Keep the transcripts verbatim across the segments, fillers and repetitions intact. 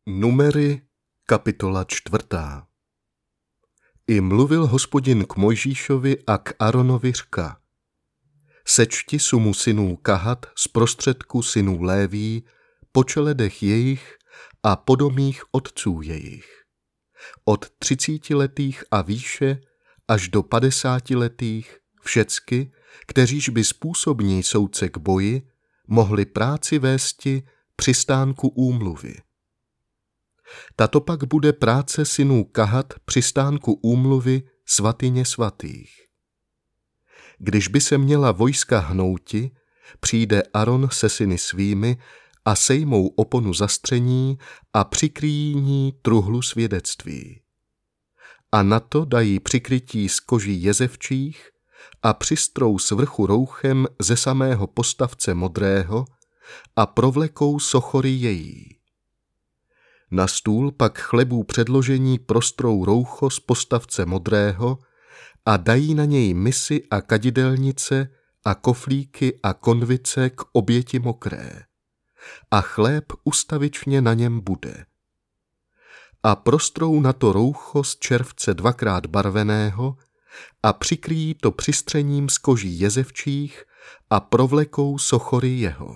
Numery, kapitola čtvrtá. I mluvil Hospodin k Mojžíšovi a k Aronovi řka: Sečti sumu synů Kahat z prostředku synů Léví, po čeledech jejich a po domích otců jejich. Od třicítiletých a výše až do padesátiletých všecky, kteříž by způsobní soudce k boji, mohli práci vésti při stánku úmluvy. Tato pak bude práce synů Kahat při stánku úmluvy svatyně svatých. Když by se měla vojska hnouti, přijde Aron se syny svými a sejmou oponu zastření a přikryjí ní truhlu svědectví. A na to dají přikrytí z koží jezevčích a přistrou svrchu rouchem ze samého postavce modrého a provlekou sochory její. Na stůl pak chlebů předložení prostrou roucho z postavce modrého a dají na něj misy a kadidelnice a koflíky a konvice k oběti mokré. A chléb ustavičně na něm bude. A prostrou na to roucho z červce dvakrát barveného a přikryjí to přistřením z koží jezevčích a provlekou sochory jeho.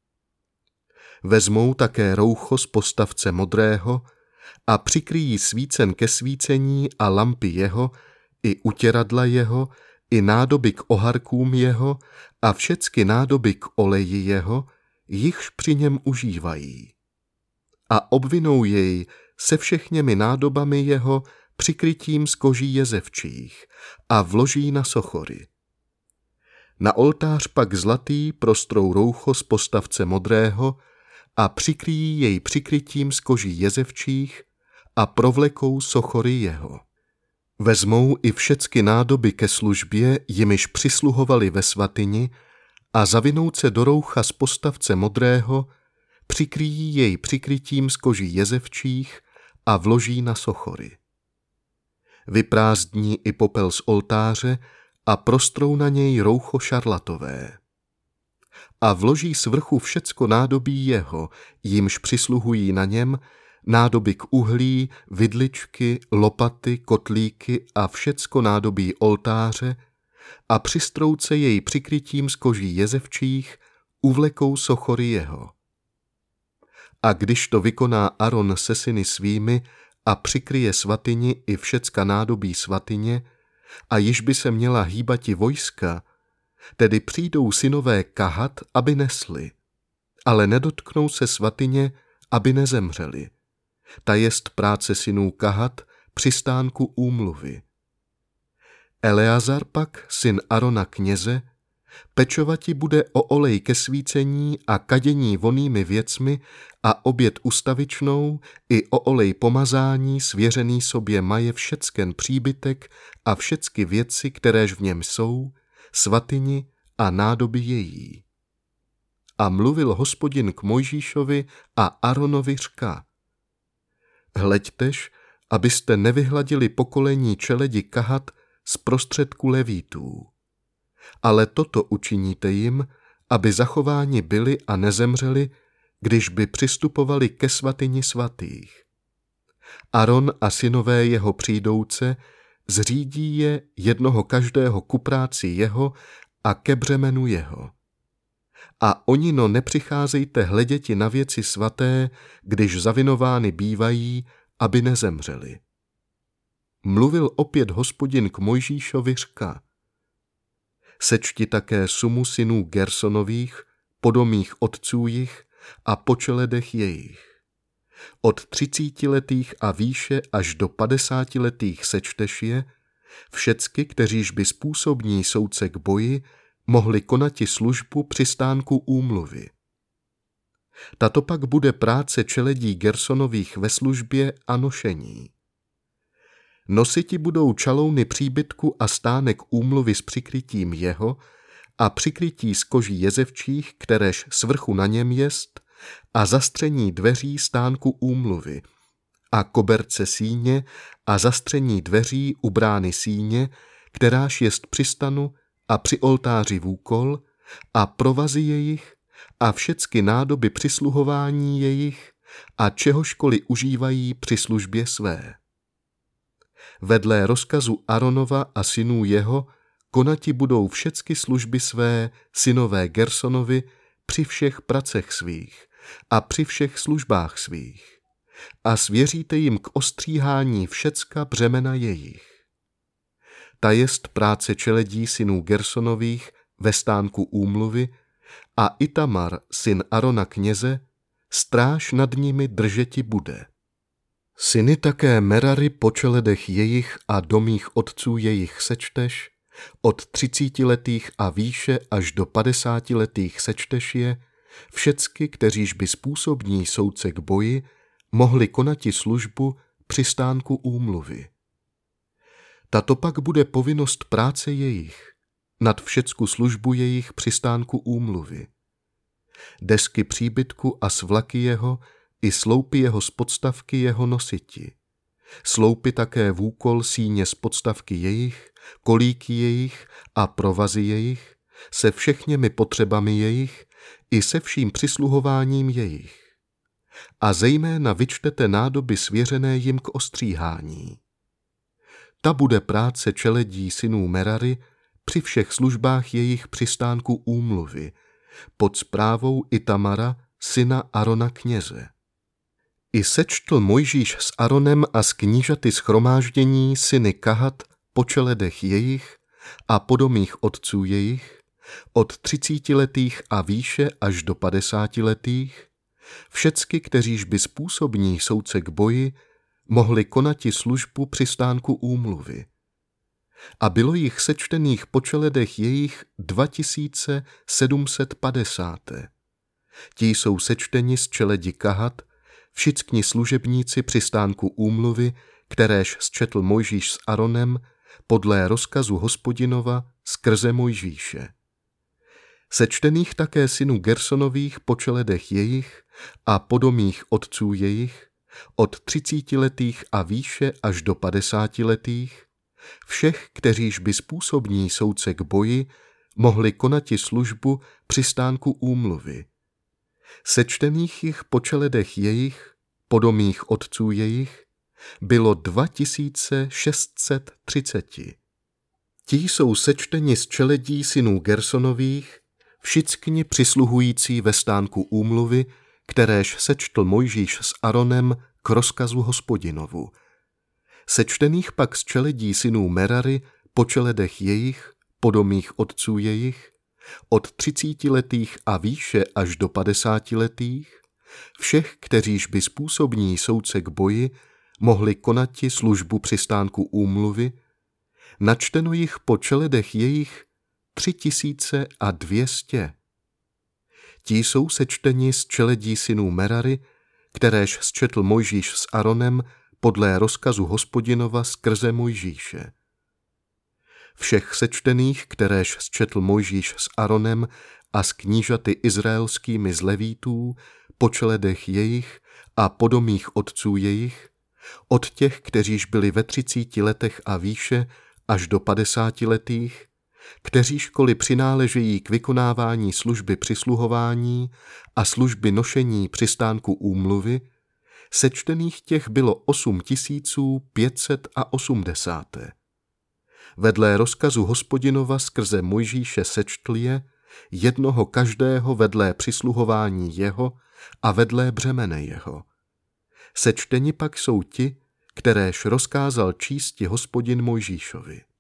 Vezmou také roucho z postavce modrého a přikryjí svícen ke svícení a lampy jeho, i utěradla jeho, i nádoby k oharkům jeho a všecky nádoby k oleji jeho, jichž při něm užívají. A obvinou jej se všechněmi nádobami jeho přikrytím z koží jezevčích a vloží na sochory. Na oltář pak zlatý prostrou roucho z postavce modrého a přikryjí jej přikrytím z koží jezevčích a provlekou sochory jeho. Vezmou i všecky nádoby ke službě, jimiž přisluhovali ve svatyni, a zavinou se do roucha z postavce modrého, přikryjí jej přikrytím z koží jezevčích a vloží na sochory. Vyprázdní i popel z oltáře a prostrou na něj roucho šarlatové. A vloží svrchu všecko nádobí jeho, jimž přisluhují na něm, nádoby k uhlí, vidličky, lopaty, kotlíky a všecko nádobí oltáře a přistrouce jej přikrytím z koží jezevčích, uvlekou sochory jeho. A když to vykoná Aron se syny svými a přikryje svatyni i všecka nádobí svatyně, a již by se měla hýbati vojska, tedy přijdou synové Kahat, aby nesli, ale nedotknou se svatyně, aby nezemřeli. Ta jest práce synů Kahat při stánku úmluvy. Eleazar pak, syn Arona kněze, pečovati bude o olej ke svícení a kadění vonnými věcmi a oběd ustavičnou i o olej pomazání svěřený sobě maje všecken příbytek a všecky věci, kteréž v něm jsou, svatyni a nádoby její. A mluvil Hospodin k Mojžíšovi a Aronovi řka: Hleďtež, abyste nevyhladili pokolení čeledi Kahat z prostředku levítů. Ale toto učiníte jim, aby zachováni byli a nezemřeli, když by přistupovali ke svatyni svatých. Aron a synové jeho přijdouce zřídí je jednoho každého ku práci jeho a ke břemenu jeho. A onino nepřicházejte hleděti na věci svaté, když zavinovány bývají, aby nezemřeli. Mluvil opět Hospodin k Mojžíšovi řka: Sečti také sumu synů Gersonových, po domích otců jich a po čeledech jejich. Od třicítiletých a výše až do padesátiletých sečteš je, všecky, kteříž by způsobní soudce k boji, mohli konati službu při stánku úmluvy. Tato pak bude práce čeledí Gersonových ve službě a nošení. Nositi budou čalouny příbytku a stánek úmluvy s přikrytím jeho a přikrytí z koží jezevčích, kteréž svrchu na něm jest, a zastření dveří stánku úmluvy a koberce síně a zastření dveří u brány síně, kteráž jest při stanu a při oltáři vůkol, a provazy jejich a všecky nádoby přisluhování jejich a čehožkoliv užívají při službě své. Vedle rozkazu Aronova a synů jeho konati budou všecky služby své synové Gersonovi při všech pracech svých a při všech službách svých a svěříte jim k ostříhání všecka břemena jejich. Ta jest práce čeledí synů Gersonových ve stánku úmluvy a Itamar, syn Arona kněze, stráž nad nimi držeti bude. Syny také Merary po čeledech jejich a domích otců jejich sečteš, od třicítiletých a výše až do padesátiletých sečteš je, všecky, kteříž by způsobní soudce k boji, mohli konati službu při stánku úmluvy. Tato pak bude povinnost práce jejich, nad všecku službu jejich při stánku úmluvy. Desky příbytku a svlaky jeho i sloupy jeho z podstavky jeho nositi. Sloupy také vůkol síně z podstavky jejich, kolíky jejich a provazy jejich, se všechněmi potřebami jejich i se vším přisluhováním jejich. A zejména vyčtete nádoby svěřené jim k ostříhání. Ta bude práce čeledí synů Merary při všech službách jejich při stánku úmluvy, pod správou Itamara, syna Arona kněze. I sečtl Mojžíš s Aronem a s knížaty shromáždění syny Kahat po čeledech jejich a po domích otců jejich, od třicítiletých a výše až do padesátiletých, všecky, kteříž by způsobní soudce k boji, mohli konati službu při stánku úmluvy. A bylo jich sečtených po čeledech jejich dva tisíce sedm set padesát. Ti jsou sečteni z čeledi Kahat, všichni služebníci při stánku úmluvy, kteréž sčetl Mojžíš s Aronem podle rozkazu Hospodinova skrze Mojžíše. Sečtených také synů Gersonových po čeledech jejich a po domích otců jejich, od třicítiletých a výše až do padesátiletých, všech, kteříž by způsobní soudce k boji, mohli konati službu při stánku úmluvy. Sečtených jich po čeledech jejich, po domích otců jejich, bylo dva tisíce šest set třicet. Ti jsou sečteni z čeledí synů Gersonových, všichni přisluhující ve stánku úmluvy, kteréž sečtl Mojžíš s Aronem k rozkazu Hospodinovu. Sečtených pak z čeledí synů Merary po čeledech jejich, po domích otců jejich, od třicítiletých a výše až do padesátiletých, všech, kteříž by způsobní soudce k boji, mohli konati službu při stánku úmluvy, načteno jich po čeledech jejich tři tisíce a dvěstě. Ti jsou sečteni z čeledí synů Merary, kteréž sčetl Mojžíš s Aronem podle rozkazu Hospodinova skrze Mojžíše. Všech sečtených, kteréž sčetl Mojžíš s Aronem a s knížaty izraelskými z Levítů, po čeledech jejich a po domích otců jejich, od těch, kteříž byli ve třicíti letech a výše, až do padesátiletých, kteřížkoliv přináležejí k vykonávání služby přisluhování a služby nošení při stánku úmluvy, sečtených těch bylo osm tisíců pět set osmdesát. Vedle rozkazu Hospodinova skrze Mojžíše sečtl je, jednoho každého vedle přisluhování jeho a vedle břemene jeho. Sečteni pak jsou ti, kteréž rozkázal čísti Hospodin Mojžíšovi.